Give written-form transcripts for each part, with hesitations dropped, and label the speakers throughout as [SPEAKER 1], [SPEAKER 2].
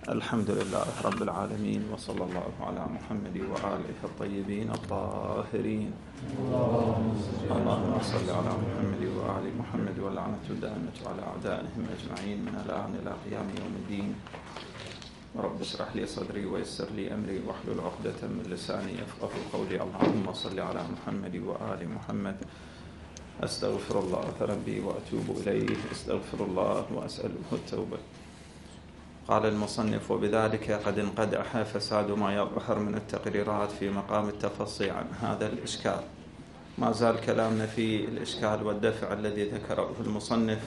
[SPEAKER 1] الحمد لله رب العالمين، وصلى الله على محمد وآله الطيبين الطاهرين. اللهم صل على محمد وآل محمد، واللعنة الدائمة على أعدائهم أجمعين من الآن إلى قيام يوم الدين. رب اشرح لي صدري ويسر لي أمري واحلل عقدة من لساني يفقهوا قولي. اللهم صل على محمد وآل محمد. أستغفر الله ربي وأتوب إليه، أستغفر الله وأسأله التوبة. قال المصنف: وبذلك قد انقدح فساد ما يظهر من التقريرات في مقام التفصي عن هذا الإشكال. ما زال كلامنا في الإشكال والدفع الذي ذكره المصنف.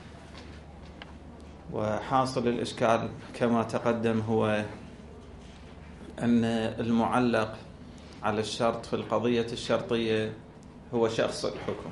[SPEAKER 1] وحاصل الإشكال كما تقدم هو أن المعلق على الشرط في القضية الشرطية هو شخص الحكم،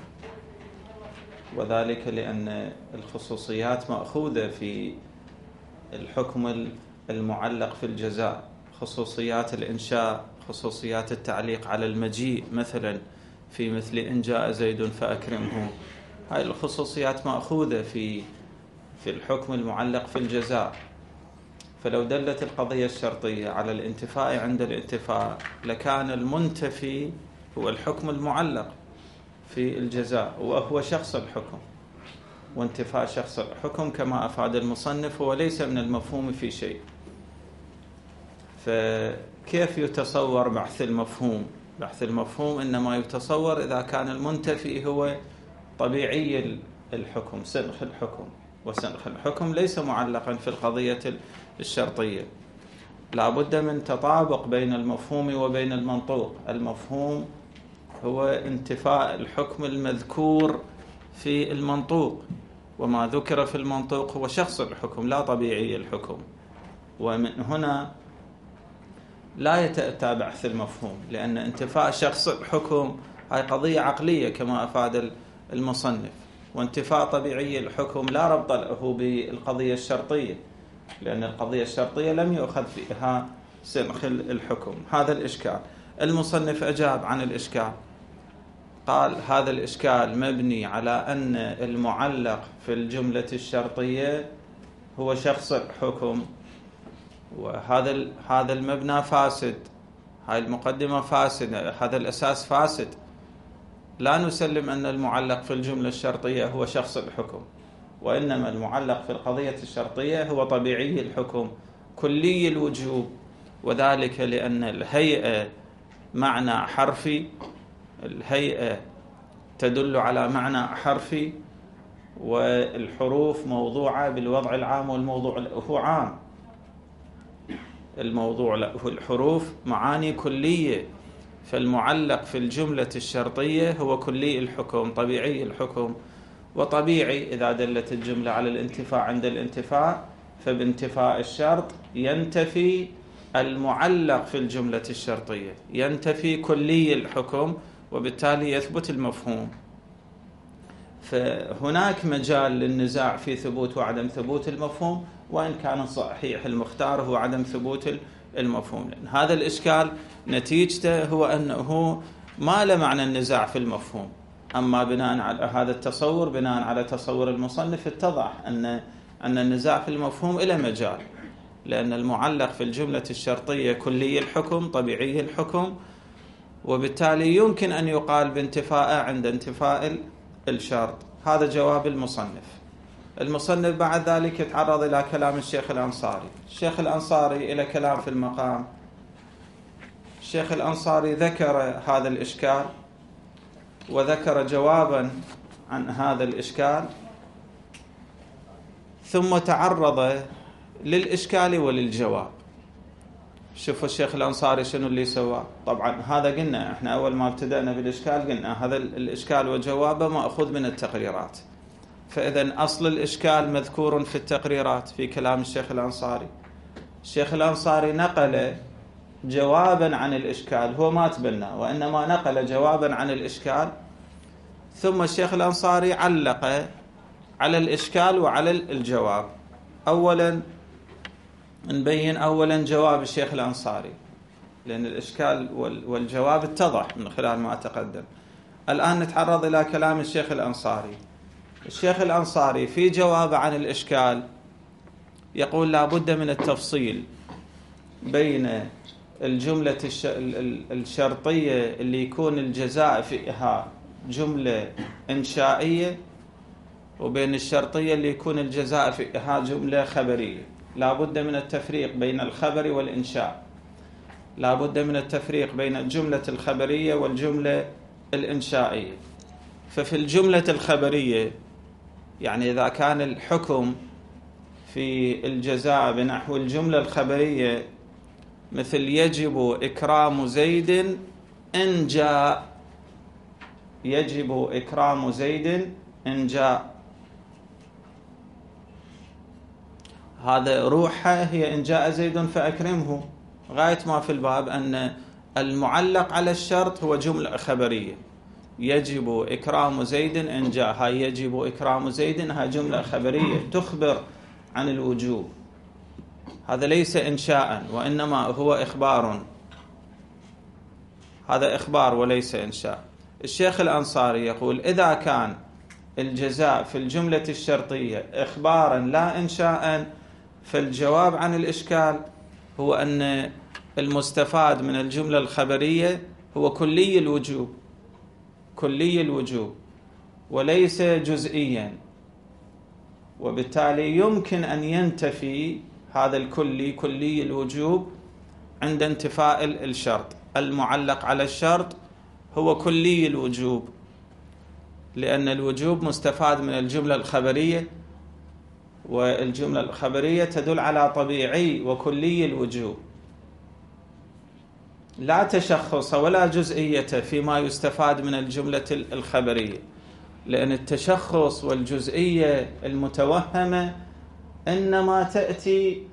[SPEAKER 1] وذلك لأن الخصوصيات مأخوذة في الحكم المعلق في الجزاء، خصوصيات الإنشاء، خصوصيات التعليق على المجيء، مثلا في مثل إن جاء زيد فأكرمه. هاي الخصوصيات مأخوذة في الحكم المعلق في الجزاء. فلو دلت القضية الشرطية على الانتفاء عند الانتفاء لكان المنتفي هو الحكم المعلق في الجزاء، وهو شخص الحكم. وانتفاء شخص الحكم كما أفاد المصنف هو ليس من المفهوم في شيء. فكيف يتصور بحث المفهوم؟ بحث المفهوم إنما يتصور إذا كان المنتفي هو طبيعي الحكم، سنخ الحكم. وسنخ الحكم ليس معلقا في القضية الشرطية. لا بد من تطابق بين المفهوم وبين المنطوق. المفهوم هو انتفاء الحكم المذكور في المنطوق، وما ذكر في المنطوق هو شخص الحكم لا طبيعي الحكم. ومن هنا لا يتأتى بحث المفهوم، لأن انتفاء شخص الحكم هاي قضية عقلية كما أفاد المصنف، وانتفاء طبيعي الحكم لا ربط له بالقضية الشرطية، لأن القضية الشرطية لم يؤخذ فيها سنخ الحكم. هذا الإشكال. المصنف أجاب عن الإشكال، قال: هذا الإشكال مبني على أن المعلق في الجملة الشرطية هو شخص الحكم، وهذا المبنى فاسد، هاي المقدمة فاسدة، هذا الأساس فاسد. لا نسلم أن المعلق في الجملة الشرطية هو شخص الحكم، وإنما المعلق في القضية الشرطية هو طبيعي الحكم كلي الوجوب، وذلك لأن الهيئة معنى حرفي، الهيئة تدل على معنى حرفي، والحروف موضوعة بالوضع العام، والموضوع له عام. الموضوع له الحروف معاني كلية، فالمعلق في الجملة الشرطية هو كلي الحكم طبيعي الحكم. وطبيعي إذا دلت الجملة على الانتفاع عند الانتفاع، فبانتفاء الشرط ينتفي المعلق في الجملة الشرطية، ينتفي كلي الحكم، وبالتالي يثبت المفهوم. فهناك مجال للنزاع في ثبوت وعدم ثبوت المفهوم، وإن كان صحيح المختار هو عدم ثبوت المفهوم، لأن هذا الإشكال نتيجته هو أنه ما له معنى النزاع في المفهوم. أما بناء على هذا التصور، بناء على تصور المصنف، اتضح أن النزاع في المفهوم إلى مجال، لأن المعلق في الجملة الشرطية كلي الحكم طبيعي الحكم، وبالتالي يمكن أن يقال بانتفاء عند انتفاء الشرط. هذا جواب المصنف. المصنف بعد ذلك يتعرض إلى كلام الشيخ الأنصاري. الشيخ الأنصاري إلى كلام في المقام. الشيخ الأنصاري ذكر هذا الإشكال، وذكر جوابا عن هذا الإشكال، ثم تعرض للإشكال وللجواب. شوفوا الشيخ الأنصاري شنو اللي سواه. طبعا هذا قلنا احنا أول ما ابتدأنا بالإشكال قلنا هذا الإشكال وجوابه مأخوذ من التقريرات، فإذا أصل الإشكال مذكور في التقريرات في كلام الشيخ الأنصاري. الشيخ الأنصاري نقل جوابا عن الإشكال، هو ما تبنى وإنما نقل جوابا عن الإشكال، ثم الشيخ الأنصاري علق على الإشكال وعلى الجواب. أولا نبين أولا جواب الشيخ الأنصاري، لأن الإشكال والجواب اتضح من خلال ما تقدم. الآن نتعرض إلى كلام الشيخ الأنصاري. الشيخ الأنصاري في جواب عن الإشكال يقول لا بد من التفصيل بين الجملة الشرطية اللي يكون الجزاء فيها جملة إنشائية، وبين الشرطية اللي يكون الجزاء فيها جملة خبرية. لا بد من التفريق بين الخبر والإنشاء، لا بد من التفريق بين الجملة الخبرية والجملة الإنشائية. ففي الجملة الخبرية يعني إذا كان الحكم في الجزاء بنحو الجملة الخبرية مثل يجب إكرام زيد إن جاء، يجب إكرام زيد إن جاء، هذا روحها هي إن جاء زيد فأكرمه. غاية ما في الباب أن المعلق على الشرط هو جملة خبرية، يجب إكرام زيد إن جاء، هاي يجب إكرام زيد هاي جملة خبرية تخبر عن الوجوب، هذا ليس إنشاء وإنما هو إخبار، هذا إخبار وليس إنشاء. الشيخ الأنصاري يقول إذا كان الجزاء في الجملة الشرطية إخبارا لا إنشاء، فالجواب عن الإشكال هو أن المستفاد من الجملة الخبرية هو كلي الوجوب، كلي الوجوب وليس جزئيا، وبالتالي يمكن أن ينتفي هذا الكلي كلي الوجوب عند انتفاء الشرط. المعلق على الشرط هو كلي الوجوب، لأن الوجوب مستفاد من الجملة الخبرية، والجملة الخبرية تدل على طبيعي وكلي الوجوب، لا تشخص ولا جزئية فيما يستفاد من الجملة الخبرية، لأن التشخص والجزئية المتوهمة إنما تأتي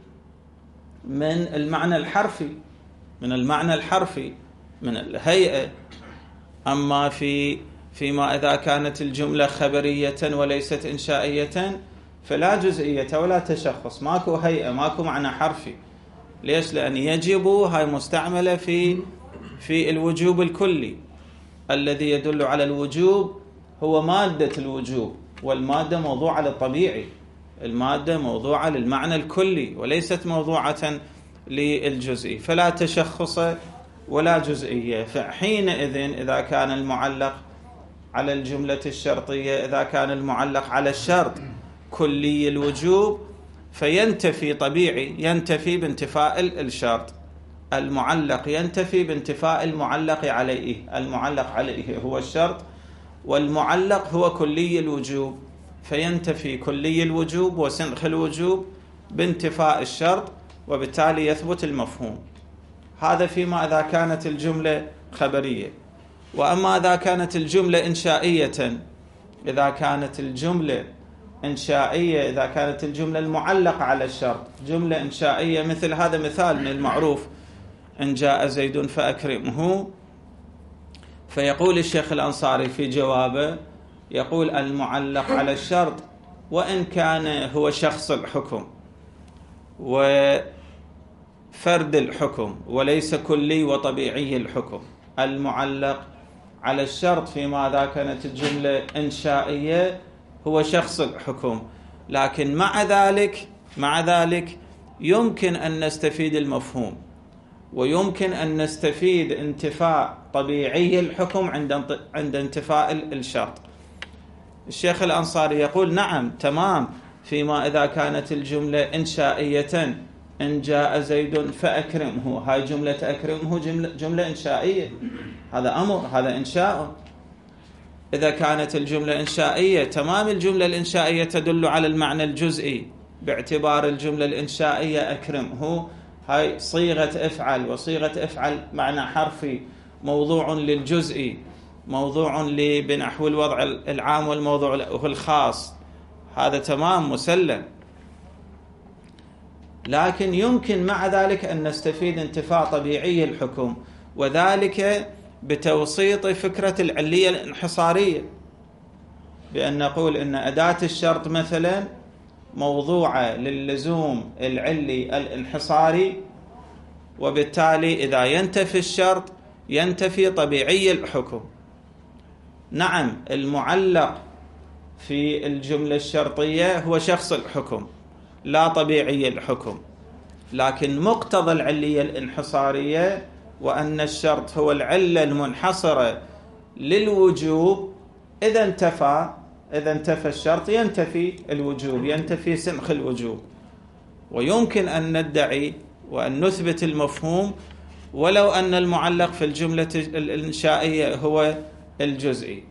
[SPEAKER 1] من المعنى الحرفي، من المعنى الحرفي من الهيئة. أما فيما إذا كانت الجملة خبرية وليست إنشائية فلا جزئية ولا تشخص، ماكو هيئة، ماكو معنى حرفي. ليش؟ لأن يجب هاي مستعملة في الوجوب الكلي، الذي يدل على الوجوب هو مادة الوجوب، والمادة موضوعة للطبيعي، المادة موضوعة للمعنى الكلي وليست موضوعة للجزئي، فلا تشخص ولا جزئية. فحينئذ إذا كان المعلق على الجملة الشرطية، إذا كان المعلق على الشرط كلي الوجوب فينتفي طبيعي، ينتفي بانتفاء الشرط، المعلق ينتفي بانتفاء المعلق عليه، المعلق عليه هو الشرط والمعلق هو كلي الوجوب، فينتفي كلي الوجوب وسنخ الوجوب بانتفاء الشرط، وبالتالي يثبت المفهوم. هذا فيما إذا كانت الجملة خبرية. وأما إذا كانت الجملة إنشائية، إذا كانت الجملة إنشائية، إذا كانت الجملة المعلقة على الشرط جملة إنشائية، مثل هذا مثال من المعروف إن جاء زيد فأكرمه، فيقول الشيخ الأنصاري في جوابه، يقول المعلق على الشرط وإن كان هو شخص الحكم وفرد الحكم وليس كلي وطبيعي الحكم، المعلق على الشرط فيما إذا كانت الجملة إنشائية هو شخص الحكم، لكن مع ذلك يمكن أن نستفيد المفهوم، ويمكن أن نستفيد انتفاء طبيعي الحكم عند انتفاء الشرط. الشيخ الأنصاري يقول نعم تمام، فيما إذا كانت الجملة إنشائية إن جاء زيد فأكرمه، هاي جملة أكرمه جملة إنشائية، هذا أمر، هذا إنشاء. إذا كانت الجملة إنشائية تمام، الجملة الإنشائية تدل على المعنى الجزئي، باعتبار الجملة الإنشائية أكرمه هاي صيغة افعل، وصيغة افعل معنى حرفي موضوع للجزئي، موضوع بنحو الوضع العام والموضوع الخاص، هذا تمام مسلم. لكن يمكن مع ذلك أن نستفيد انتفاء طبيعي الحكم، وذلك بتوسيط فكرة العلية الانحصارية، بأن نقول أن أداة الشرط مثلا موضوعة للزوم العلي الانحصاري، وبالتالي إذا ينتفي الشرط ينتفي طبيعي الحكم. نعم المعلق في الجملة الشرطية هو شخص الحكم، لا طبيعي الحكم. لكن مقتضى العلية الانحصارية وأن الشرط هو العلة المنحصرة للوجوب، إذا انتفى الشرط ينتفي الوجوب، ينتفي سنخ الوجوب. ويمكن أن ندعي وأن نثبت المفهوم ولو أن المعلق في الجملة الإنشائية هو الجزئي.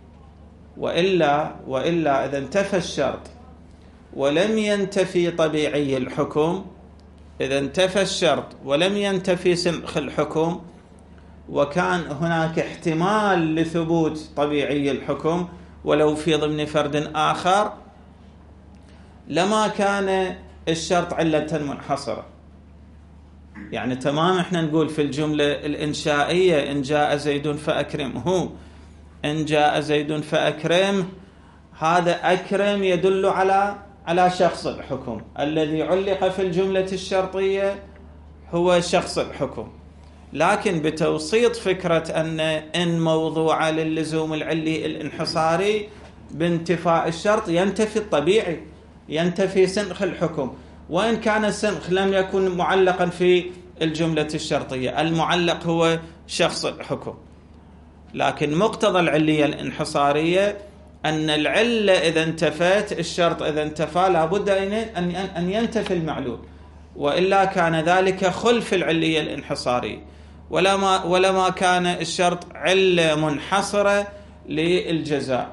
[SPEAKER 1] وإلا إذا انتفى الشرط ولم ينتفي طبيعي الحكم، إذا انتفى الشرط ولم ينتفي سنخ الحكم، وكان هناك احتمال لثبوت طبيعي الحكم ولو في ضمن فرد آخر، لما كان الشرط علة منحصرة. يعني تمام احنا نقول في الجملة الإنشائية إن جاء زيد فأكرمه، إن جاء زيد فأكرمه، هذا أكرم يدل على شخص الحكم. الذي علق في الجملة الشرطية هو شخص الحكم. لكن بتوسيط فكرة إن موضوعة للزوم العلي الانحصاري بانتفاء الشرط ينتفي الطبيعي، ينتفي سنخ الحكم، وإن كان السنخ لم يكن معلقا في الجملة الشرطية، المعلق هو شخص الحكم. لكن مقتضى العلية الانحصارية أن العلة إذا انتفت، الشرط إذا انتفى لابد أن ينتفي المعلول، وإلا كان ذلك خلف العلية الانحصارية، ولما كان الشرط علة منحصرة للجزاء.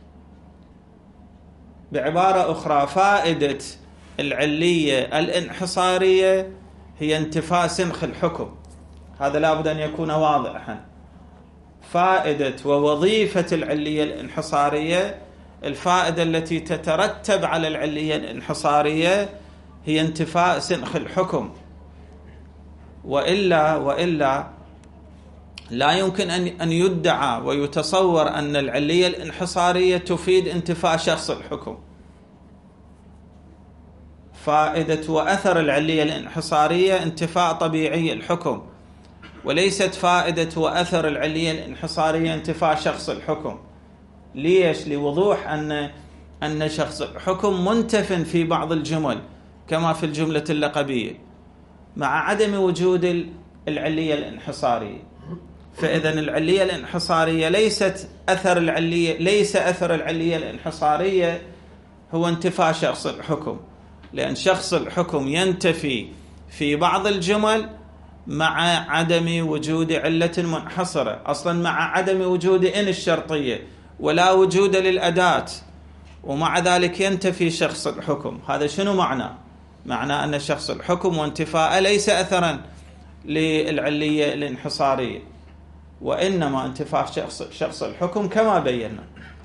[SPEAKER 1] بعبارة أخرى، فائدة العلية الانحصارية هي انتفاء سنخ الحكم، هذا لابد أن يكون واضحا. فائدة ووظيفة العلية الانحصارية، الفائدة التي تترتب على العلية الانحصارية هي انتفاء سنخ الحكم، وإلا لا يمكن أن يدعى ويتصور أن العلية الانحصارية تفيد انتفاء شخص الحكم. فائدة وأثر العلية الانحصارية انتفاء طبيعي الحكم، وليست فائدة وأثر العلية الانحصارية انتفاء شخص الحكم. ليش؟ لوضوح أن شخص الحكم منتف في بعض الجمل كما في الجملة اللقبية مع عدم وجود العلية الانحصارية. فإذا العلية الانحصارية ليس أثر العلية الانحصارية هو انتفاء شخص الحكم، لأن شخص الحكم ينتفي في بعض الجمل مع عدم وجود علة منحصرة، أصلا مع عدم وجود إن الشرطية ولا وجود للأداة، ومع ذلك ينتفي شخص الحكم. هذا شنو معنى أن شخص الحكم وانتفاء ليس أثرا للعلية الانحصارية، وإنما انتفاء شخص الحكم كما بينا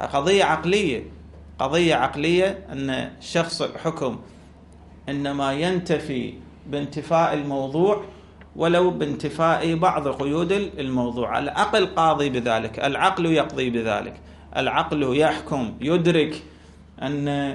[SPEAKER 1] قضية عقلية أن شخص الحكم إنما ينتفي بانتفاء الموضوع ولو بانتفاء بعض قيود الموضوع. العقل قاضي بذلك، العقل يقضي بذلك، العقل يحكم، يدرك أن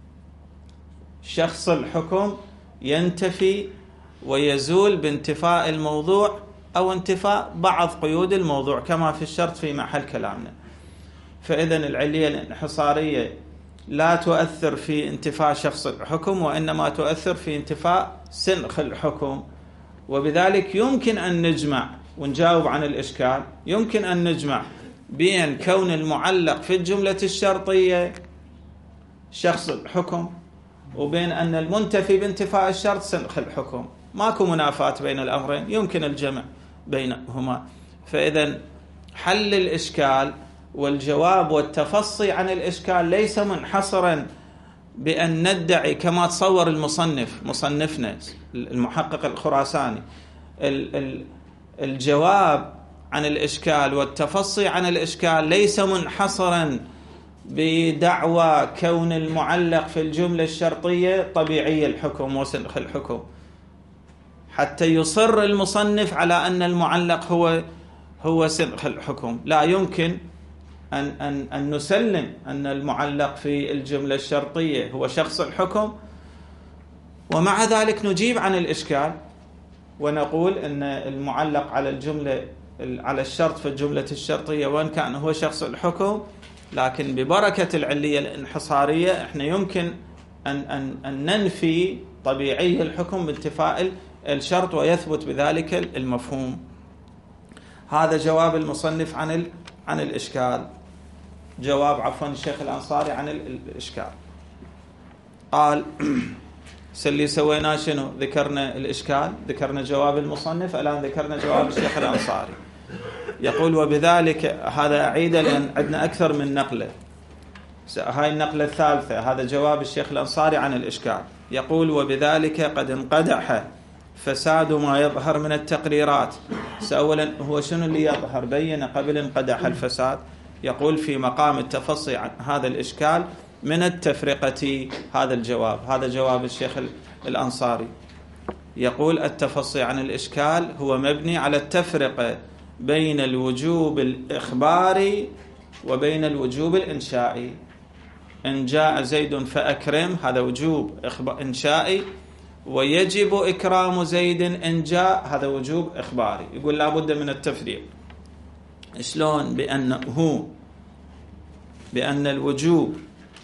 [SPEAKER 1] شخص الحكم ينتفي ويزول بانتفاء الموضوع أو انتفاء بعض قيود الموضوع كما في الشرط في محل كلامنا. فإذن العلية الانحصارية لا تؤثر في انتفاء شخص الحكم، وإنما تؤثر في انتفاء سنخ الحكم. وبذلك يمكن أن نجمع ونجاوب عن الإشكال، يمكن أن نجمع بين كون المعلق في الجملة الشرطية شخص الحكم وبين أن المنتفي بانتفاء الشرط سنخ الحكم. ماكو منافاة بين الأمرين، يمكن الجمع بينهما. فإذا حل الإشكال والجواب والتفصي عن الإشكال ليس منحصرا بأن ندعي كما تصور مصنفنا المحقق الخراساني. الجواب عن الإشكال والتفصي عن الإشكال ليس منحصرا بدعوى كون المعلق في الجملة الشرطية طبيعي الحكم وسنخ الحكم، حتى يصر المصنف على أن المعلق هو سنخ الحكم. لا يمكن أن نسلم أن المعلق في الجملة الشرطية هو شخص الحكم، ومع ذلك نجيب عن الإشكال ونقول أن المعلق على الشرط في الجملة الشرطية وإن كان هو شخص الحكم، لكن ببركة العلية الانحصارية احنا يمكن أن ننفي طبيعي الحكم بانتفاء الشرط ويثبت بذلك المفهوم. هذا جواب المصنف عن الإشكال، جواب عفوا الشيخ الأنصاري عن الإشكال. قال اللي سوينا شنو؟ ذكرنا الإشكال، ذكرنا جواب المصنف، الآن ذكرنا جواب الشيخ الأنصاري. يقول وبذلك، هذا أعيده لأن عندنا أكثر من نقلة، هاي النقلة الثالثة، هذا جواب الشيخ الأنصاري عن الإشكال. يقول وبذلك قد انقدح فساد ما يظهر من التقريرات. أولا هو شنو اللي يظهر؟ بين قبل انقدح الفساد. يقول في مقام التفصي عن هذا الإشكال من التفرقة. هذا الجواب، هذا جواب الشيخ الأنصاري. يقول التفصي عن الإشكال هو مبني على التفرقة بين الوجوب الإخباري وبين الوجوب الإنشائي. إن جاء زيد فأكرم، هذا وجوب إنشائي، ويجب إكرام زيد إن جاء، هذا وجوب إخباري. يقول لا بد من التفريق. شلون؟ بأن الوجوب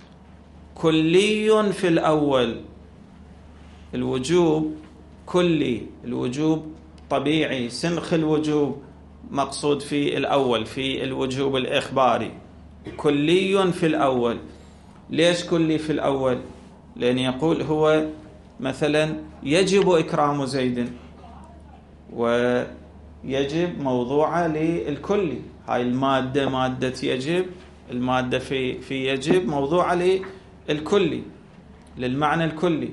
[SPEAKER 1] كلي في الأول، الوجوب كلي، الوجوب طبيعي، سنخ الوجوب مقصود في الأول، في الوجوب الإخباري كلي في الأول. ليش كلي في الأول؟ لأن يقول هو مثلا يجب إكرام زيد، ويجب موضوعة للكلي، هاي المادة مادة يجب، المادة في يجب موضوعة للكلي، للمعنى الكلي،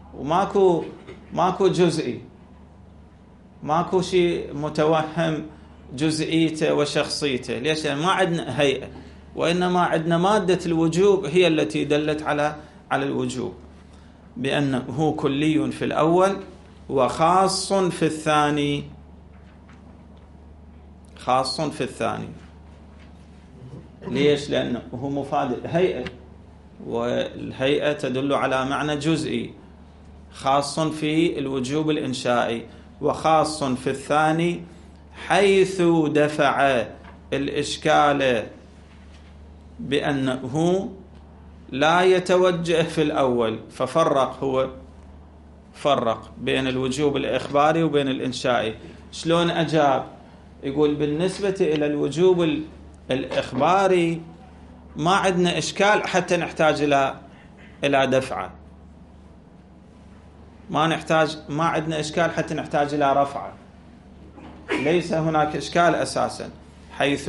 [SPEAKER 1] وماكو جزئي، ماكو شيء متوهم جزئيته وشخصيته. ليش؟ يعني ما عندنا هيئة، وإنما عندنا مادة الوجوب هي التي دلت على الوجوب، بأنه كلي في الأول وخاص في الثاني، خاص في الثاني. ليش؟ لأنه هو مفاد هيئة، والهيئة تدل على معنى جزئي. خاص في الوجوب الإنشائي وخاص في الثاني، حيث دفع الإشكال بأنه لا يتوجه في الأول، ففرق، هو فرق بين الوجوب الإخباري وبين الإنشائي. شلون أجاب؟ يقول بالنسبة إلى الوجوب الإخباري ما عندنا إشكال حتى نحتاج إلى دفعة، ما عندنا إشكال حتى نحتاج إلى رفعة، ليس هناك إشكال أساسا، حيث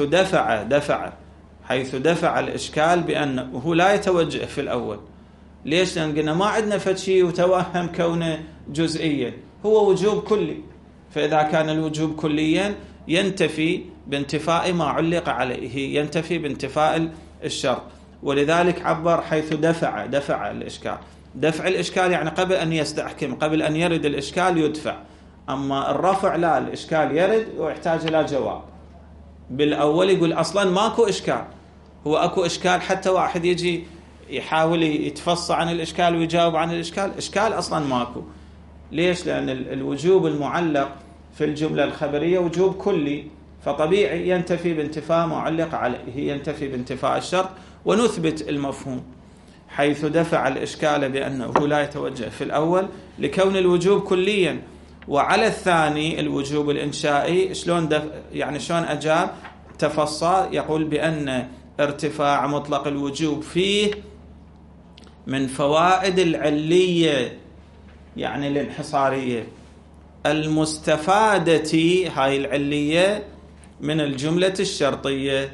[SPEAKER 1] دفع الإشكال بأنه لا يتوجه في الأول. ليش؟ لأن قلنا ما عندنا فشي وتوهم كونه جزئيا، هو وجوب كلي، فإذا كان الوجوب كليا ينتفي بانتفاء ما علق عليه، ينتفي بانتفاء الشرط. ولذلك عبر حيث دفع الإشكال. دفع الإشكال يعني قبل أن يستحكم، قبل أن يرد الإشكال يدفع. أما الرفع لا، الإشكال يرد ويحتاج إلى جواب. بالأول يقول أصلا ماكو إشكال، هو أكو إشكال حتى واحد يجي يحاول يتفصى عن الإشكال ويجاوب عن الإشكال، إشكال أصلا ماكو. ليش؟ لأن الوجوب المعلق في الجملة الخبرية وجوب كلي، فطبيعي ينتفي بانتفاء ما علق عليه، ينتفي بانتفاء الشرط، ونثبت المفهوم. حيث دفع الإشكال بأنه لا يتوجه في الأول لكون الوجوب كليا. وعلى الثاني الوجوب الإنشائي شلون أجاب؟ تفصى. يقول بأن ارتفاع مطلق الوجوب فيه من فوائد العلية، يعني الانحصارية المستفادة، هاي العلية، من الجملة الشرطية،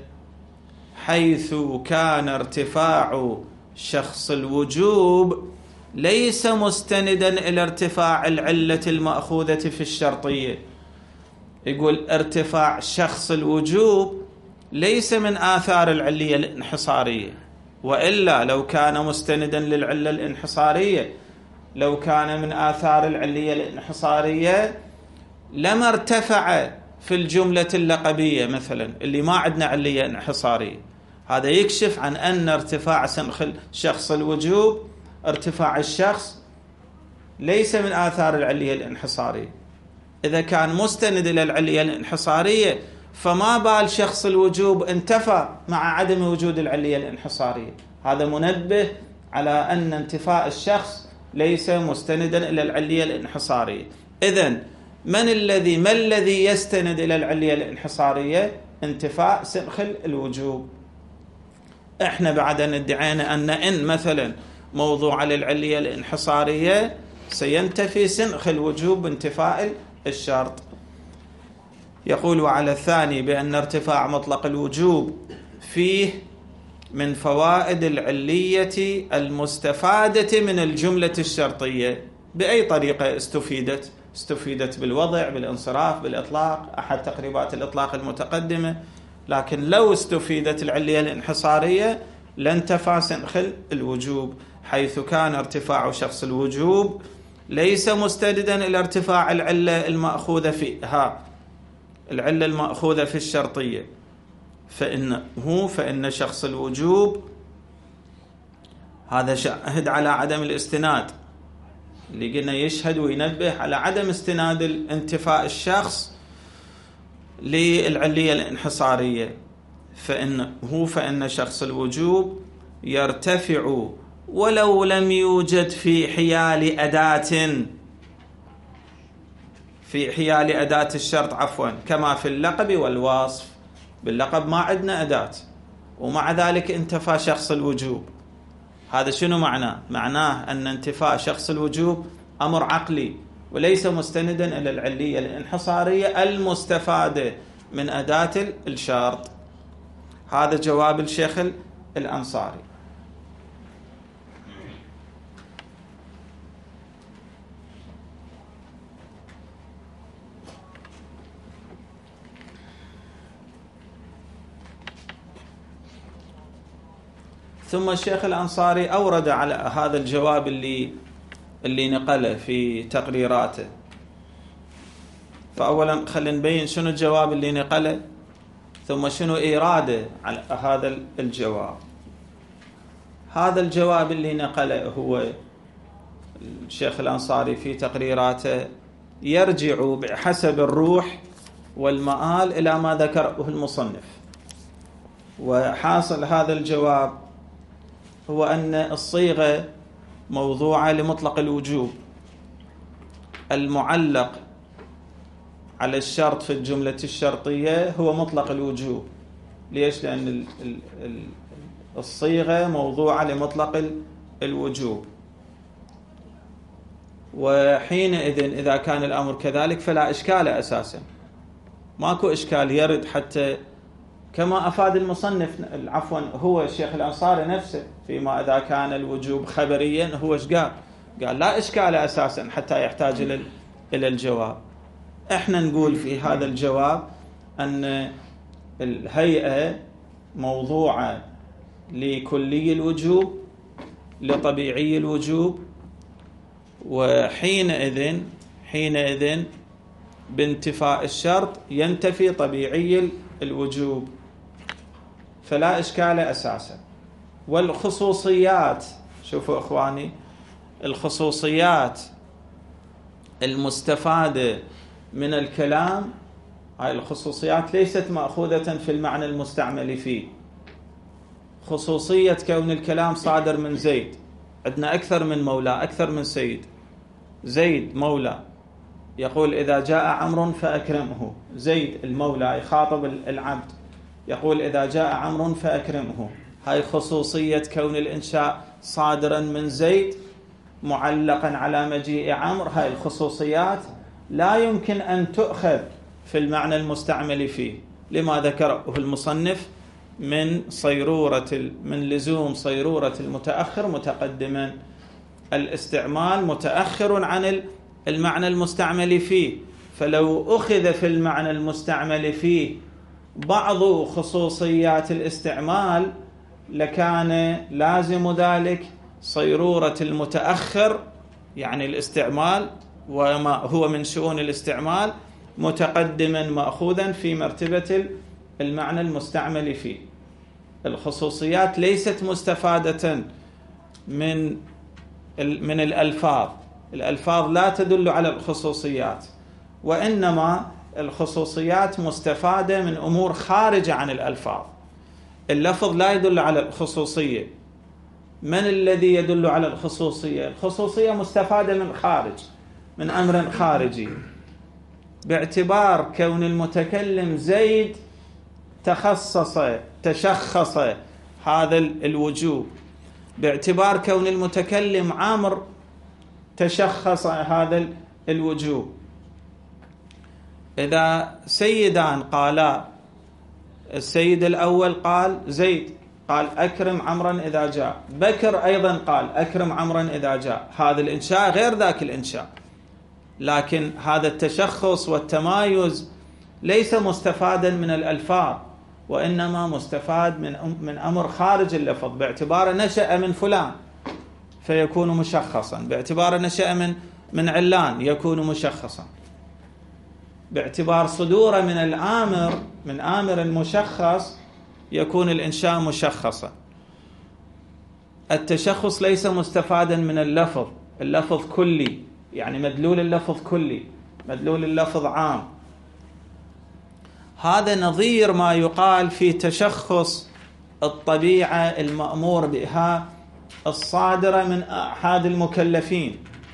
[SPEAKER 1] حيث كان ارتفاع شخص الوجوب ليس مستندا إلى ارتفاع العلة المأخوذة في الشرطية. يقول ارتفاع شخص الوجوب ليس من آثار العلية الانحصارية، وإلا لو كان مستندا للعلة الانحصارية، لو كان من آثار العلية الانحصارية لما ارتفع في الجملة اللقبية مثلا اللي ما عندنا علية انحصارية. هذا يكشف عن أن ارتفاع شخص الوجوب، ارتفاع الشخص، ليس من آثار العلية الانحصارية. إذا كان مستند إلى العلية الانحصارية فما بال شخص الوجوب انتفى مع عدم وجود العلية الانحصارية. هذا منبه على أن انتفاء الشخص ليس مستندا إلى العلية الانحصارية. إذن ما الذي يستند إلى العلية الانحصارية؟ انتفاء سنخل الوجوب. احنا بعد أن ادعينا إن مثلا موضوع للعلية الانحصارية سينتفي سنخ الوجوب بانتفاء الشرط. يقول: وعلى الثاني بأن ارتفاع مطلق الوجوب فيه من فوائد العلية المستفادة من الجملة الشرطية. بأي طريقة استفيدت؟ استفيدت بالوضع، بالانصراف، بالإطلاق، أحد تقريبات الإطلاق المتقدمة. لكن لو استفيدت العلية الانحصارية لانتفى سنخل الوجوب، حيث كان ارتفاع شخص الوجوب ليس مستندا إلى ارتفاع العلة المأخوذة فيها، العلة المأخوذة في الشرطية، فإن شخص الوجوب هذا شاهد على عدم الاستناد، اللي قلنا يشهد وينبه على عدم استناد الانتفاء الشخص للعلية الانحصارية. فإن شخص الوجوب يرتفع ولو لم يوجد في حيال أداة الشرط كما في اللقب والوصف. باللقب ما عندنا أداة، ومع ذلك انتفى شخص الوجوب. هذا شنو معناه؟ معناه أن انتفاء شخص الوجوب أمر عقلي وليس مستندا إلى العلية الانحصارية المستفادة من أداة الشرط. هذا جواب الشيخ الأنصاري. ثم الشيخ الأنصاري أورد على هذا الجواب اللي نقله في تقريراته. فأولا خلينا نبين شنو الجواب اللي نقله، ثم شنو إراده على هذا الجواب. هذا الجواب اللي نقله هو الشيخ الأنصاري في تقريراته يرجع بحسب الروح والمآل إلى ما ذكره المصنف. وحاصل هذا الجواب هو أن الصيغة موضوعة لمطلق الوجوب، المعلق على الشرط في الجملة الشرطية هو مطلق الوجوب. ليش؟ لأن الصيغة موضوعة لمطلق الوجوب، وحينئذ إذا كان الأمر كذلك فلا إشكال أساسا، ماكو إشكال يرد حتى كما أفاد المصنف هو الشيخ الأنصاري نفسه فيما إذا كان الوجوب خبريا هو إيش قال لا إشكال أساسا حتى يحتاج إلى الجواب. إحنا نقول في هذا الجواب أن الهيئة موضوعة لكلي الوجوب لطبيعي الوجوب، وحينئذ بانتفاء الشرط ينتفي طبيعي الوجوب، فلا إشكال أساسا. والخصوصيات، شوفوا إخواني، الخصوصيات المستفادة من الكلام، هاي الخصوصيات ليست مأخوذة في المعنى المستعمل فيه. خصوصية كون الكلام صادر من زيد، عندنا أكثر من مولى، أكثر من سيد. زيد مولى يقول إذا جاء عمرو فأكرمه، زيد المولى يخاطب العبد يقول إذا جاء عمرو فأكرمه. هاي خصوصية كون الإنشاء صادرا من زيد معلقا على مجيء عمرو. هاي الخصوصيات لا يمكن أن تؤخذ في المعنى المستعمل فيه، لما ذكره المصنف من لزوم صيرورة المتأخر متقدما. الاستعمال متأخر عن المعنى المستعمل فيه، فلو أخذ في المعنى المستعمل فيه بعض خصوصيات الاستعمال لكان لازم ذلك صيرورة المتأخر، يعني الاستعمال وما هو من شؤون الاستعمال متقدما مأخوذا في مرتبة المعنى المستعمل فيه. الخصوصيات ليست مستفادة من الألفاظ، الألفاظ لا تدل على الخصوصيات، وإنما الخصوصيات مستفادة من أمور خارجة عن الألفاظ. اللفظ لا يدل على الخصوصية، من الذي يدل على الخصوصية؟ الخصوصية مستفادة من خارج، من أمر خارجي، باعتبار كون المتكلم زيد تشخص هذا الوجوب، باعتبار كون المتكلم عمرو تشخص هذا الوجوب. إذا سيدان قالا، السيد الأول قال زيد، قال أكرم عمرا إذا جاء، بكر أيضا قال أكرم عمرا إذا جاء، هذا الإنشاء غير ذاك الإنشاء، لكن هذا التشخص والتمايز ليس مستفادا من الألفاظ، وإنما مستفاد من أمر خارج اللفظ، باعتبار نشأ من فلان فيكون مشخصا، باعتبار نشأ من علان يكون مشخصا، باعتبار صدوره من الآمر، من آمر مشخص يكون الإنشاء مشخصا. التشخص ليس مستفادا من اللفظ، اللفظ كلي، يعني مدلول اللفظ كلي، مدلول اللفظ عام. هذا نظير ما يقال في تشخص الطبيعة المأمور بها الصادرة من أحد المكلفين.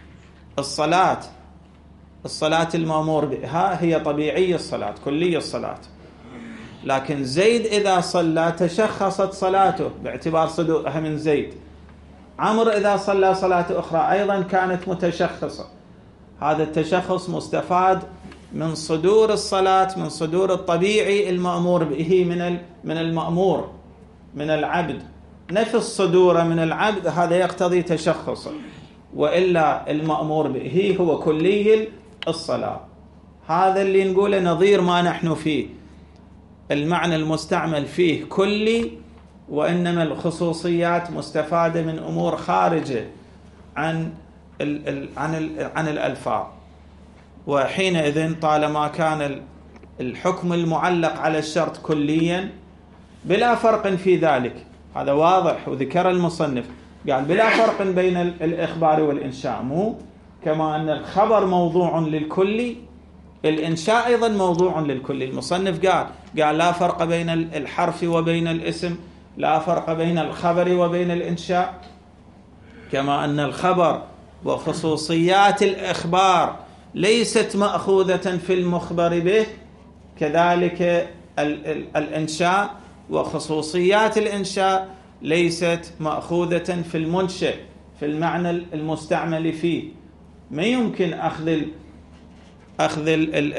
[SPEAKER 1] الصلاة المأمور بها هي طبيعية الصلاة، كلية الصلاة، لكن زيد إذا صلى تشخصت صلاته باعتبار صدورها من زيد. عمرو إذا صلى صلاة أخرى أيضا كانت متشخصة. هذا التشخص مستفاد من صدور الصلاة، من صدور الطبيعي المأمور به من المأمور، من العبد. نفس صدوره من العبد هذا يقتضي تشخصه، وإلا المأمور به هو كلي الصلاة. هذا اللي نقوله نظير ما نحن فيه، المعنى المستعمل فيه كلي، وإنما الخصوصيات مستفادة من أمور خارجة عن الألفاظ. وحينئذ طالما كان الحكم المعلق على الشرط كليا بلا فرق في ذلك، هذا واضح، وذكر المصنف قال بلا فرق بين الإخبار والإنشاء، مو كما أن الخبر موضوع للكل الإنشاء أيضا موضوع للكل. المصنف قال لا فرق بين الحرف وبين الاسم، لا فرق بين الخبر وبين الإنشاء، كما أن الخبر وخصوصيات الإخبار ليست مأخوذة في المخبر به، كذلك الإنشاء وخصوصيات الإنشاء ليست مأخوذة في المنشئ في المعنى المستعمل فيه. ما يمكن أخذ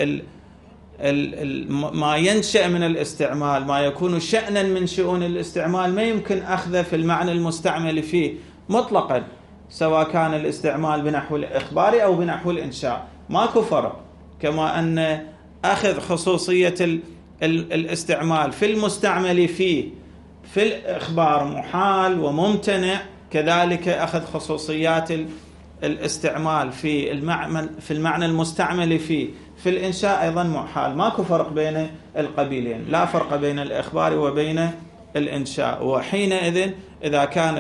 [SPEAKER 1] ما ينشأ من الاستعمال، ما يكون شأنا من شؤون الاستعمال، ما يمكن أخذه في المعنى المستعمل فيه مطلقا، سواء كان الاستعمال بنحو الإخبار أو بنحو الإنشاء، ماكو فرق. كما أن أخذ خصوصية الاستعمال في المستعمل فيه في الإخبار محال وممتنع، كذلك أخذ خصوصيات الاستعمال في المعنى المستعمل فيه في الإنشاء أيضا محال. ماكو فرق بين القبيلين، لا فرق بين الإخبار وبين الإنشاء. وحينئذ إذا كان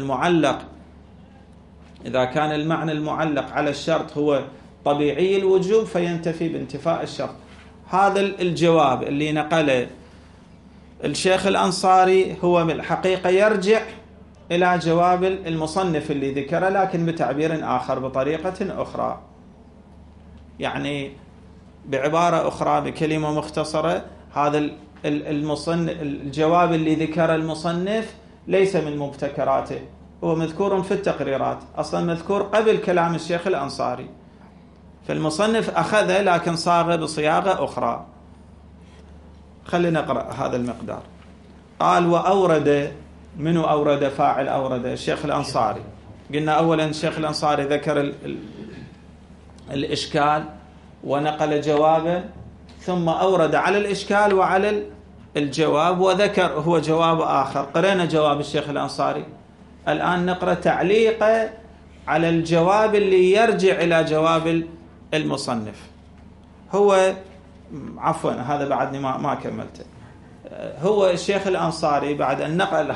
[SPEAKER 1] المعنى المعلق على الشرط هو طبيعي الوجوب فينتفي بانتفاء الشرط. هذا الجواب اللي نقله الشيخ الأنصاري هو بالحقيقة يرجع إلى جواب المصنف اللي ذكره، لكن بتعبير آخر، بطريقة أخرى، يعني بعبارة أخرى، بكلمة مختصرة. هذا الجواب اللي ذكر المصنف ليس من مبتكراته، هو مذكور في التقريرات، أصلا مذكور قبل كلام الشيخ الأنصاري، فالمصنف أخذه لكن صاغه بصياغة أخرى. خلينا نقرأ هذا المقدار. قال وأورد، منو أورد؟ فاعل أورد الشيخ الأنصاري. قلنا أولا الشيخ الأنصاري ذكر الإشكال ونقل جوابه، ثم أورد على الإشكال وعلى الجواب وذكر هو جواب آخر. قرأنا جواب الشيخ الأنصاري، الآن نقرأ تعليقه على الجواب اللي يرجع إلى جواب المصنف. هو عفوا هذا بعدني ما كملته. هو الشيخ الأنصاري بعد أن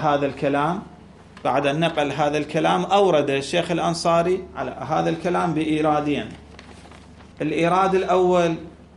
[SPEAKER 1] نقل هذا الكلام أورد الشيخ الأنصاري على هذا الكلام بإيرادين. الإيراد الأول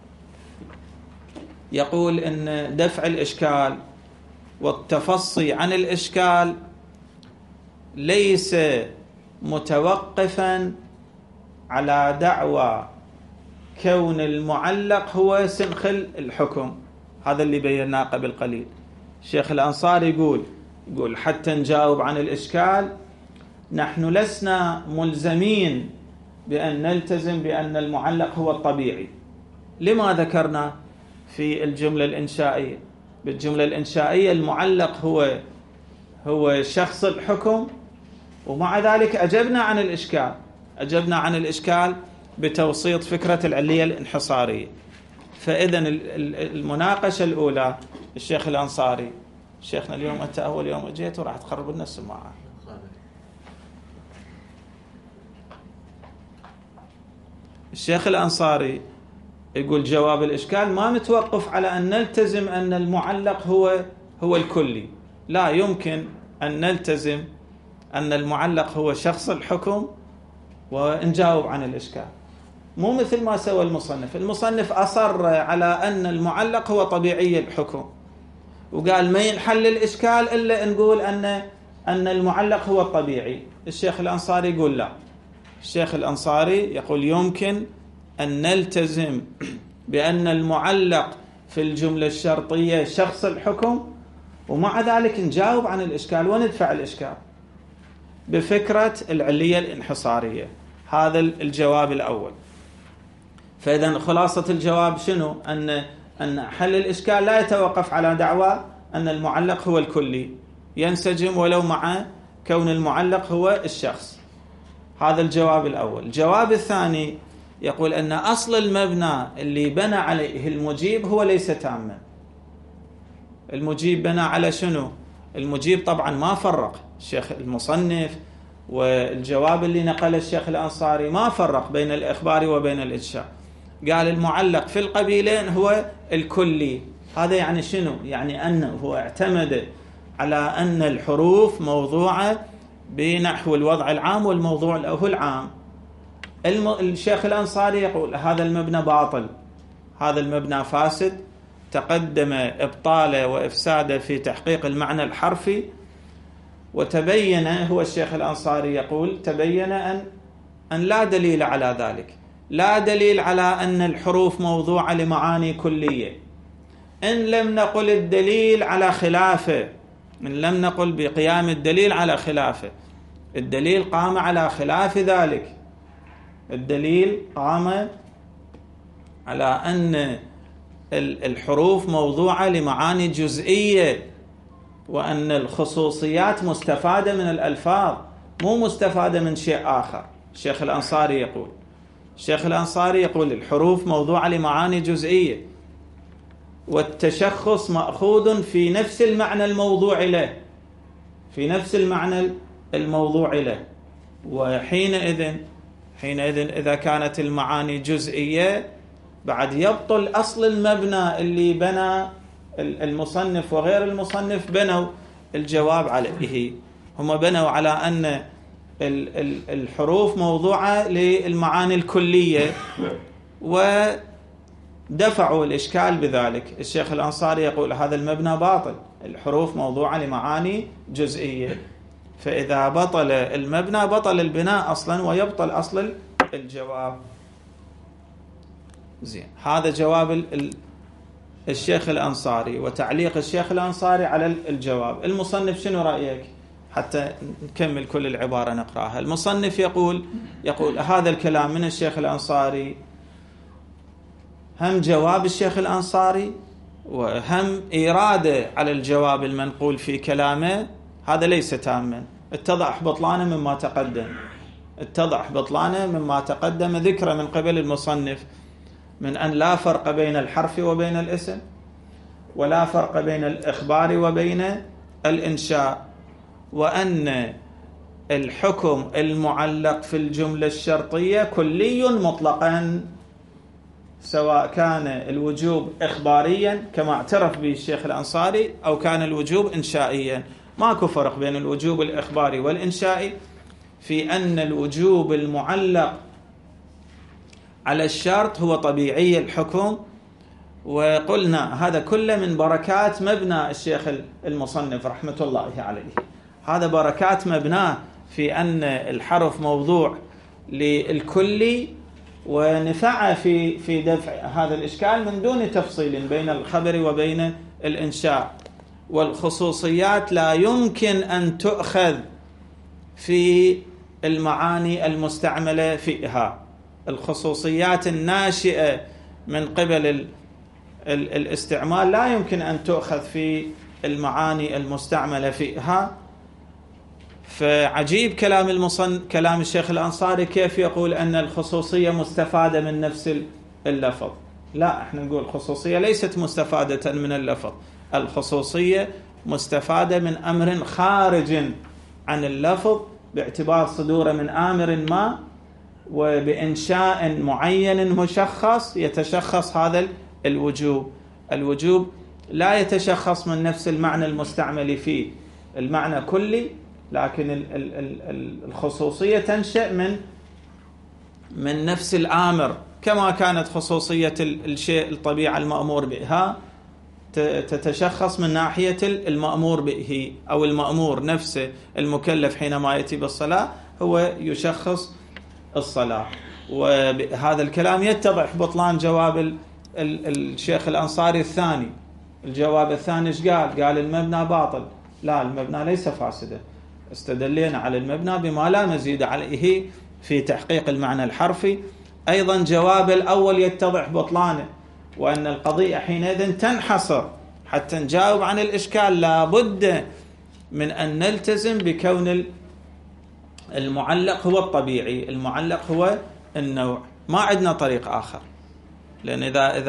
[SPEAKER 1] يقول أن دفع الإشكال والتفصي عن الإشكال ليس متوقفا على دعوى كون المعلق هو سنخ الحكم. هذا اللي بيناه قبل قليل. الشيخ الأنصاري يقول حتى نجاوب عن الإشكال نحن لسنا ملزمين بأن نلتزم بأن المعلق هو الطبيعي. لما ذكرنا في الجملة الإنشائية؟ بالجملة الإنشائية المعلق هو شخص الحكم، ومع ذلك أجبنا عن الإشكال بتوسيط فكرة العلية الانحصارية. فإذا المناقشة الأولى الشيخ الأنصاري، شيخنا اليوم أنت أول يوم أجيت وراح تخرب لنا السماعة. الشيخ الأنصاري يقول جواب الإشكال ما متوقف على أن نلتزم أن المعلق هو الكلي. لا يمكن أن نلتزم أن المعلق هو شخص الحكم ونجاوب عن الإشكال. مو مثل ما سوى المصنف أصر على أن المعلق هو طبيعي الحكم، وقال ما ينحل الإشكال إلا نقول أن المعلق هو الطبيعي. الشيخ الأنصاري يقول لا. الشيخ الأنصاري يقول يمكن أن نلتزم بأن المعلق في الجملة الشرطية شخص الحكم، ومع ذلك نجاوب عن الإشكال وندفع الإشكال بفكرة العلية الانحصارية. هذا الجواب الأول. فإذا خلاصة الجواب شنو؟ أن حل الإشكال لا يتوقف على دعوى أن المعلق هو الكلي، ينسجم ولو مع كون المعلق هو الشخص. هذا الجواب الأول. الجواب الثاني يقول أن أصل المبنى اللي بنى عليه المجيب هو ليس تاما. المجيب بنى على شنو؟ المجيب طبعا ما فرق الشيخ المصنف، والجواب اللي نقل الشيخ الأنصاري ما فرق بين الإخبار وبين الإنشاء. قال المعلق في القبيلين هو الكلي. هذا يعني شنو؟ يعني أنه هو اعتمد على أن الحروف موضوعة بنحو الوضع العام والموضوع له العام. الشيخ الأنصاري يقول هذا المبنى باطل، هذا المبنى فاسد، تقدم إبطاله وإفساده في تحقيق المعنى الحرفي، وتبين، هو الشيخ الأنصاري يقول تبين أن لا دليل على ذلك، لا دليل على أن الحروف موضوعة لمعاني كلية. إن لم نقل الدليل على خلافه، إن لم نقل بقيام الدليل على خلافه، الدليل قام على خلاف ذلك. الدليل قام على أن الحروف موضوعة لمعاني جزئية، وأن الخصوصيات مستفادة من الألفاظ مو مستفادة من شيء آخر. الشيخ الأنصاري يقول الحروف موضوعة لمعاني جزئية، والتشخص مأخوذ في نفس المعنى الموضوع له، في نفس المعنى الموضوع له. وحينئذ إذا كانت المعاني جزئية بعد يبطل أصل المبنى اللي بنى المصنف وغير المصنف بنوا الجواب عليه. هم بنوا على أن الحروف موضوعة للمعاني الكلية ودفعوا الإشكال بذلك. الشيخ الأنصاري يقول هذا المبنى باطل، الحروف موضوعة لمعاني جزئية، فإذا بطل المبنى بطل البناء أصلا ويبطل أصل الجواب. زين، هذا جواب الشيخ الأنصاري وتعليق الشيخ الأنصاري على الجواب. المصنف شنو رأيك؟ حتى نكمل كل العبارة نقرأها. المصنف يقول هذا الكلام من الشيخ الأنصاري هم جواب الشيخ الأنصاري وهم إرادة على الجواب المنقول في كلامه، هذا ليس تاما. اتضح بطلانه مما تقدم ذكره من قبل المصنف من أن لا فرق بين الحرف وبين الاسم، ولا فرق بين الإخبار وبين الإنشاء، وأن الحكم المعلق في الجملة الشرطية كلي مطلقا، سواء كان الوجوب إخباريا كما اعترف به الشيخ الأنصاري أو كان الوجوب إنشائيا. ماكو فرق بين الوجوب الإخباري والإنشائي في أن الوجوب المعلق على الشرط هو طبيعي الحكم. وقلنا هذا كله من بركات مبنى الشيخ المصنف رحمة الله عليه، هذا بركات مبناه في أن الحرف موضوع للكلي، ونفع في دفع هذا الإشكال من دون تفصيل بين الخبر وبين الإنشاء. والخصوصيات لا يمكن أن تؤخذ في المعاني المستعملة فيها. الخصوصيات الناشئة من قبل الاستعمال لا يمكن أن تؤخذ في المعاني المستعملة فيها. فعجيب كلام الشيخ الأنصاري كيف يقول أن الخصوصية مستفادة من نفس اللفظ. لا، احنا نقول الخصوصية ليست مستفادة من اللفظ، الخصوصية مستفادة من أمر خارج عن اللفظ باعتبار صدوره من آمر ما، وبإنشاء معين مشخص يتشخص هذا الوجوب. الوجوب لا يتشخص من نفس المعنى المستعمل فيه، المعنى كلي، لكن الخصوصية تنشأ من نفس الآمر، كما كانت خصوصية الشيء الطبيعة المأمور بها تتشخص من ناحية المأمور به أو المأمور نفسه. المكلف حينما يأتي بالصلاة هو يشخص الصلاة. وهذا الكلام يتضح بطلان جواب الشيخ الأنصاري الثاني. الجواب الثاني ايش قال؟ قال المبنى باطل. لا، المبنى ليس فاسدة، استدلينا على المبنى بما لا مزيد عليه في تحقيق المعنى الحرفي. أيضا جواب الأول يتضح بطلانه، وأن القضية حينئذ تنحصر. حتى نجاوب عن الإشكال لابد من أن نلتزم بكون المعلق هو الطبيعي، المعلق هو النوع، ما عندنا طريق آخر. لأن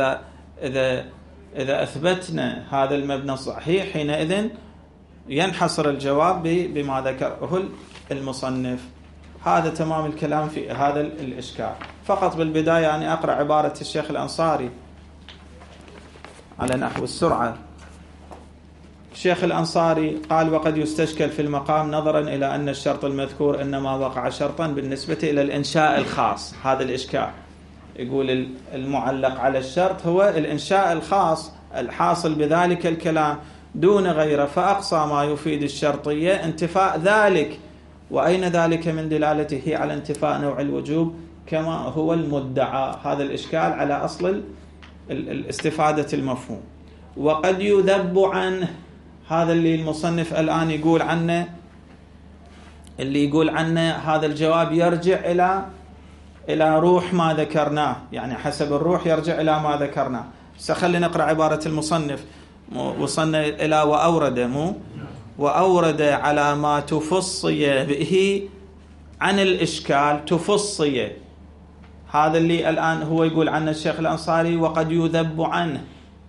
[SPEAKER 1] إذا أثبتنا هذا المبنى الصحيح حينئذ ينحصر الجواب بما ذكره المصنف. هذا تمام الكلام في هذا الإشكال. فقط بالبداية أنا أقرأ عبارة الشيخ الأنصاري على نحو السرعة. الشيخ الأنصاري قال: وقد يستشكل في المقام نظرا إلى أن الشرط المذكور إنما وقع شرطا بالنسبة إلى الإنشاء الخاص. هذا الإشكال، يقول المعلق على الشرط هو الإنشاء الخاص الحاصل بذلك الكلام دون غيره، فأقصى ما يفيد الشرطية انتفاء ذلك، وأين ذلك من دلالته على انتفاء نوع الوجوب كما هو المدعى. هذا الإشكال على أصل الاستفادة المفهوم. وقد يذب عنه، هذا اللي المصنف الآن يقول عنه، اللي يقول عنه هذا الجواب يرجع إلى روح ما ذكرناه، يعني حسب الروح يرجع إلى ما ذكرناه. سخلي نقرأ عبارة المصنف. وصلنا إلى وأورد على ما تفصي به عن الإشكال. تفصي، هذا اللي الآن هو يقول عنه الشيخ الأنصاري وقد يذب عنه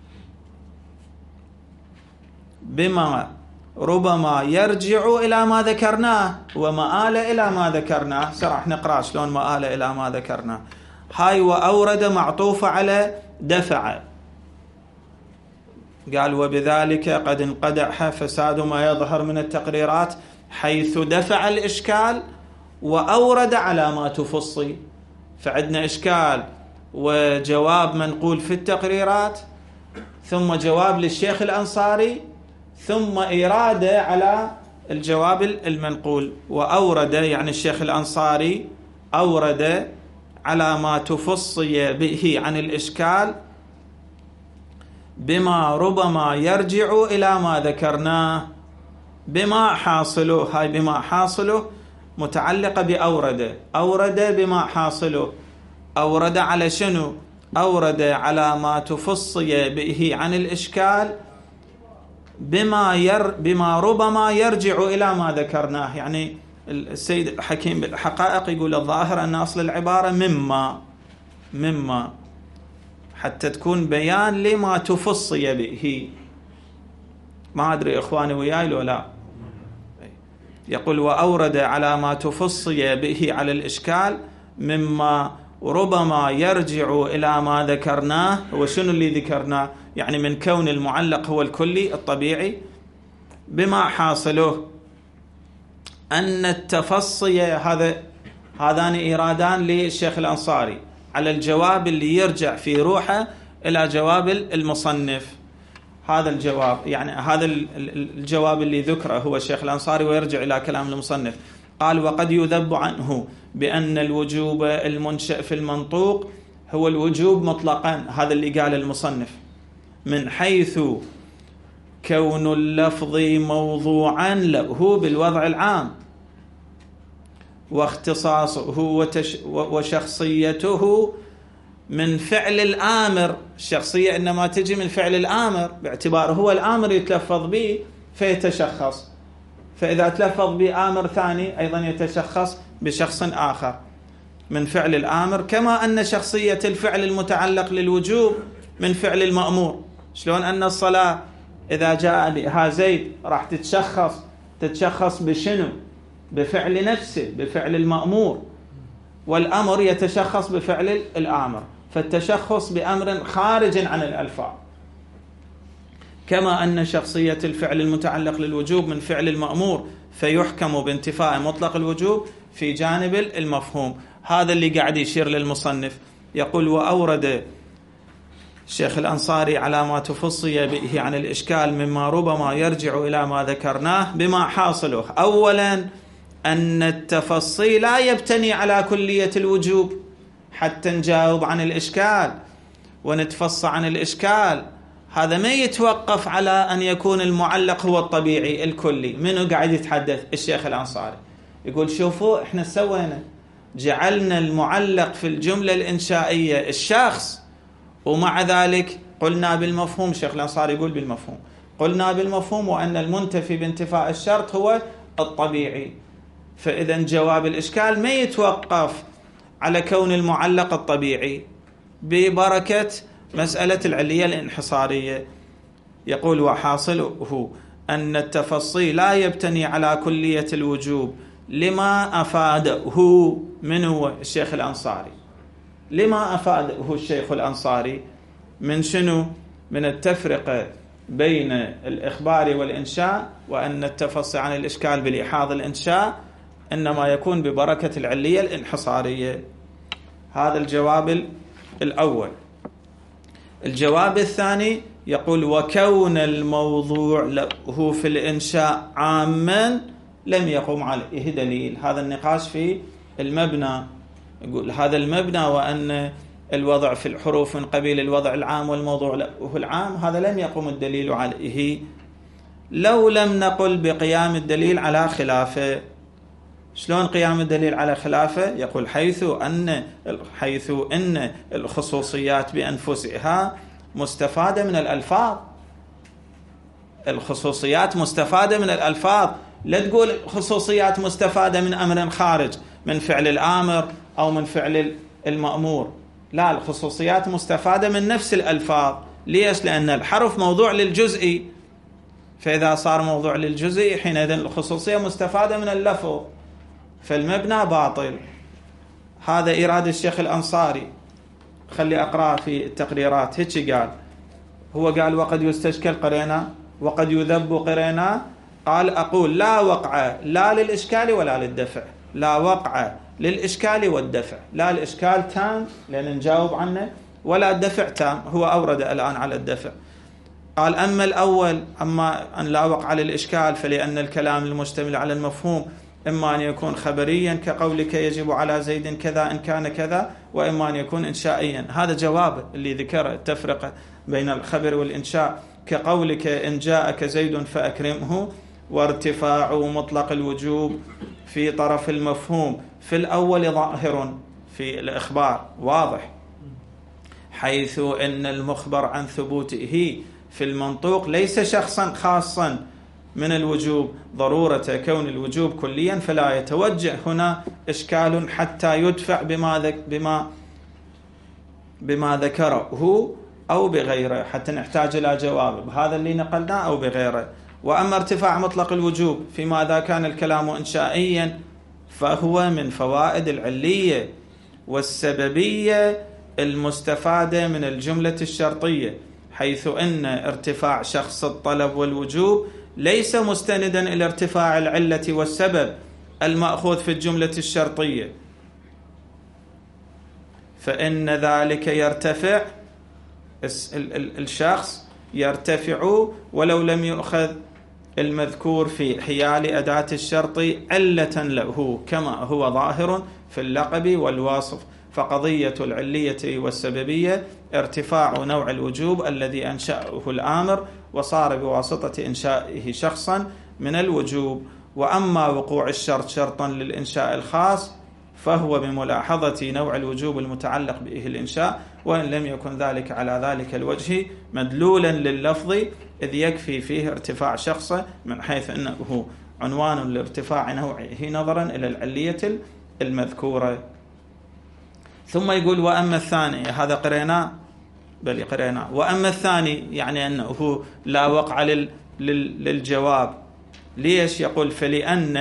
[SPEAKER 1] بما ربما يرجع إلى ما ذكرناه ومآل إلى ما ذكرناه. سرح نقرأ شلون مآل إلى ما ذكرناه. هاي وأورد معطوفة على دفع. قال: وبذلك قد انقدح فساد ما يظهر من التقريرات، حيث دفع الإشكال وأورد على ما تفصي. فعندنا إشكال وجواب منقول في التقريرات، ثم جواب للشيخ الأنصاري، ثم إرادة على الجواب المنقول. وأورد يعني الشيخ الأنصاري أورد على ما تفصي به عن الإشكال بما ربما يرجع إلى ما ذكرناه. بما حاصله، هاي بما حاصله متعلقة بأورد. أورد بما حاصله، أورد على شنو؟ أورد على ما تفصي به عن الإشكال بما ربما يرجع إلى ما ذكرناه. يعني السيد الحكيم بالحقائق يقول الظاهر أن أصل العبارة مما حتى تكون بيان لما تفصي به. ما أدري إخواني وياي لو لا. يقول: وأورد على ما تفصي به على الإشكال مما ربما يرجع إلى ما ذكرناه. وشنو اللي ذكرناه؟ يعني من كون المعلق هو الكلي الطبيعي. بما حاصله أن التفصي، هذان إرادان للشيخ الأنصاري على الجواب اللي يرجع في روحه إلى جواب المصنف. هذا الجواب، يعني هذا الجواب اللي ذكره هو الشيخ الأنصاري ويرجع إلى كلام المصنف. قال وقد يذب عنه بأن الوجوب المنشأ في المنطوق هو الوجوب مطلقا، هذا اللي قال المصنف، من حيث كون اللفظ موضوعا له بالوضع العام واختصاصه وشخصيته من فعل الآمر. الشخصية إنما تجي من فعل الآمر باعتباره هو الآمر يتلفظ به فيتشخص، فإذا تلفظ بآمر ثاني أيضا يتشخص بشخص آخر من فعل الآمر، كما أن شخصية الفعل المتعلق للوجوب من فعل المأمور. شلون أن الصلاة إذا جاء بها زيد راح تتشخص بشنو؟ بفعل نفسه، بفعل المأمور، والأمر يتشخص بفعل الآمر، فالتشخص بأمر خارج عن الألفاظ. كما أن شخصية الفعل المتعلق للوجوب من فعل المأمور، فيحكم بانتفاء مطلق الوجوب في جانب المفهوم. هذا اللي قاعد يشير للمصنف. يقول وأورد الشيخ الأنصاري على ما تفصي به عن الإشكال مما ربما يرجع إلى ما ذكرناه بما حاصله. أولا أن التفصي لا يبتني على كلية الوجوب حتى نجاوب عن الإشكال ونتفصى عن الإشكال. هذا ما يتوقف على أن يكون المعلق هو الطبيعي الكلي. منو قاعد يتحدث؟ الشيخ الأنصاري. يقول شوفوا إحنا سوينا، جعلنا المعلق في الجملة الإنشائية الشخص، ومع ذلك قلنا بالمفهوم. الشيخ الأنصاري يقول بالمفهوم، قلنا بالمفهوم وأن المنتفي بانتفاء الشرط هو الطبيعي. فإذا جواب الإشكال ما يتوقف على كون المعلق الطبيعي ببركة مسألة العلية الانحصارية. يقول وحاصله أن التفصيل لا يبتني على كلية الوجوب لما أفاده. من هو؟ الشيخ الأنصاري. لما أفاده الشيخ الأنصاري من شنو؟ من التفرقة بين الإخبار والإنشاء، وأن التفصي عن الإشكال بالإحاض الإنشاء إنما يكون ببركة العلية الانحصارية. هذا الجواب الأول. الجواب الثاني يقول وكون الموضوع له في الإنشاء عاما لم يقم عليه دليل. هذا النقاش في المبنى. يقول هذا المبنى وأن الوضع في الحروف من قبيل الوضع العام والموضوع له العام، هذا لم يقم الدليل عليه لو لم نقل بقيام الدليل على خلافه. شلون قيام الدليل على خلافه؟ يقول حيث أن الخصوصيات بأنفسها مستفادة من الألفاظ. الخصوصيات مستفادة من الألفاظ، لا تقول خصوصيات مستفادة من أمر خارج من فعل الآمر أو من فعل المأمور. لا، الخصوصيات مستفادة من نفس الألفاظ. ليش؟ لأن الحرف موضوع للجزئي، فإذا صار موضوع للجزئي حينئذ الخصوصية مستفادة من اللفظ، فالمبنى باطل. هذا إرادة الشيخ الأنصاري. خلي أقرأ في التقريرات. هيك قال، هو قال وقد يستشكل قرينا وقد يذب قرينا. قال أقول لا وقع لا للإشكال ولا للدفع. لا وقع للإشكال والدفع، لا الإشكال تام لأن نجاوب عنه، ولا الدفع تام. هو أورد الآن على الدفع. قال أما الأول، أما أن لا وقع للإشكال فلأن الكلام المشتمل على المفهوم إما أن يكون خبريا كقولك يجب على زيد كذا إن كان كذا، وإما أن يكون إنشائيا. هذا جواب اللي ذكر التفرقة بين الخبر والإنشاء، كقولك إن جاءك زيد فأكرمه، وارتفاع مطلق الوجوب في طرف المفهوم في الأول ظاهر في الإخبار واضح، حيث أن المخبر عن ثبوته في المنطوق ليس شخصا خاصا من الوجوب ضرورة كون الوجوب كليا، فلا يتوجه هنا إشكال حتى يدفع بما ذكره أو بغيره، حتى نحتاج إلى جواب بهذا اللي نقلناه أو بغيره. وأما ارتفاع مطلق الوجوب فيما إذا كان الكلام إنشائيا فهو من فوائد العلية والسببية المستفادة من الجملة الشرطية، حيث أن ارتفاع شخص الطلب والوجوب ليس مستندا إلى ارتفاع العلة والسبب المأخوذ في الجملة الشرطية، فإن ذلك يرتفع، الشخص يرتفع ولو لم يؤخذ المذكور في حيال أداة الشرط علة له كما هو ظاهر في اللقب والوصف، فقضية العلية والسببية ارتفاع نوع الوجوب الذي أنشأه الآمر وصار بواسطة إنشائه شخصا من الوجوب. وأما وقوع الشرط شرطا للإنشاء الخاص فهو بملاحظة نوع الوجوب المتعلق به الإنشاء، وإن لم يكن ذلك على ذلك الوجه مدلولا لللفظ، إذ يكفي فيه ارتفاع شخصه من حيث أنه عنوان لارتفاع نوعه نظرا إلى العلية المذكورة. ثم يقول وأما الثاني، هذا قريناه بل قريناه. وأما الثاني يعني أنه لا وقع للجواب. ليش؟ يقول فلأن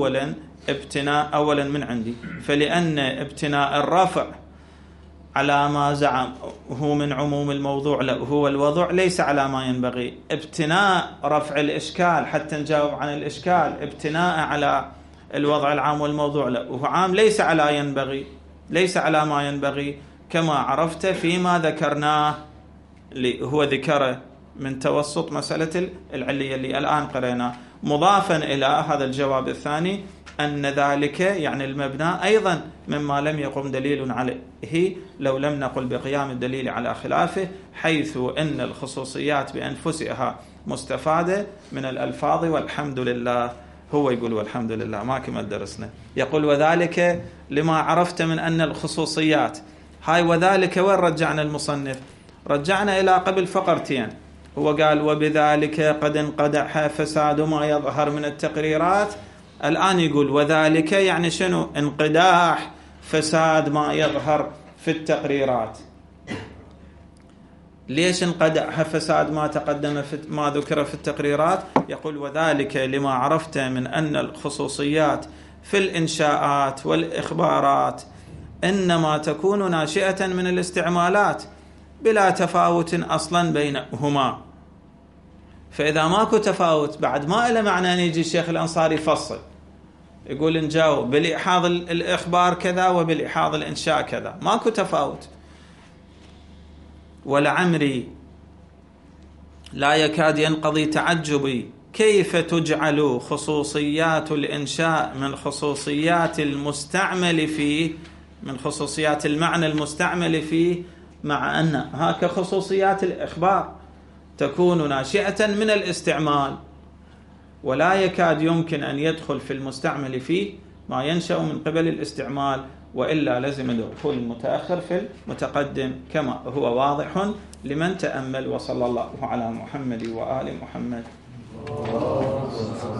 [SPEAKER 1] أولا من عندي، فلأن ابتناء الرفع على ما زعمه من عموم الموضوع له هو الوضع ليس على ما ينبغي. ابتناء رفع الإشكال حتى نجاوب عن الإشكال، ابتناء على الوضع العام والموضوع له عام ليس على ما ينبغي، كما عرفت فيما ذكرناه اللي هو ذكره من توسط مسألة العلية اللي الآن قريناه. مضافا إلى هذا الجواب الثاني أن ذلك يعني المبنى أيضا مما لم يقم دليل عليه لو لم نقل بقيام الدليل على خلافه، حيث أن الخصوصيات بأنفسها مستفادة من الألفاظ والحمد لله. هو يقول والحمد لله ما كما درسنا، يقول وذلك لما عرفت من أن الخصوصيات هاي. وذلك وين رجعنا المصنف؟ رجعنا إلى قبل فقرتين. هو قال وبذلك قد انقدح فساد ما يظهر من التقريرات. الآن يقول وذلك يعني شنو؟ انقداح فساد ما يظهر في التقريرات. ليش انقدح فساد ما تقدم ما ذكر في التقريرات؟ يقول وذلك لما عرفت من أن الخصوصيات في الإنشاءات والإخبارات إنما تكون ناشئة من الاستعمالات بلا تفاوت أصلا بينهما. فإذا ماكو تفاوت بعد ما إلى معنى أن يجي الشيخ الأنصاري يفصل يقول نجاوب بالإحاض الإخبار كذا وبالإحاض الإنشاء كذا، ماكو تفاوت. ولعمري لا يكاد ينقضي تعجبي كيف تجعل خصوصيات الإنشاء من خصوصيات المستعمل فيه، من خصوصيات المعنى المستعمل فيه، مع أن هاك خصوصيات الإخبار تكون ناشئة من الاستعمال، ولا يكاد يمكن أن يدخل في المستعمل فيه ما ينشأ من قبل الاستعمال، وإلا لزم دخول المتأخر في المتقدم كما هو واضح لمن تأمل. وصلى الله على محمد وآل محمد.